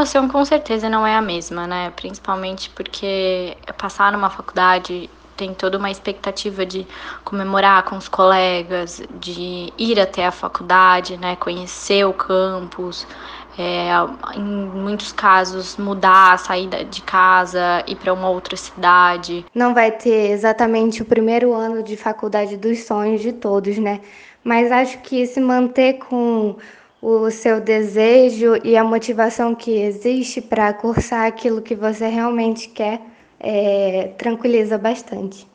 emoção com certeza não é a mesma, né, principalmente porque passar numa faculdade tem toda uma expectativa de comemorar com os colegas, de ir até a faculdade, né, conhecer o campus, eh, em muitos casos mudar, sair de casa, ir para uma outra cidade. Não vai ter exatamente o primeiro ano de faculdade dos sonhos de todos, né? Mas acho que se manter com o seu desejo e a motivação que existe para cursar aquilo que você realmente quer, tranquiliza bastante.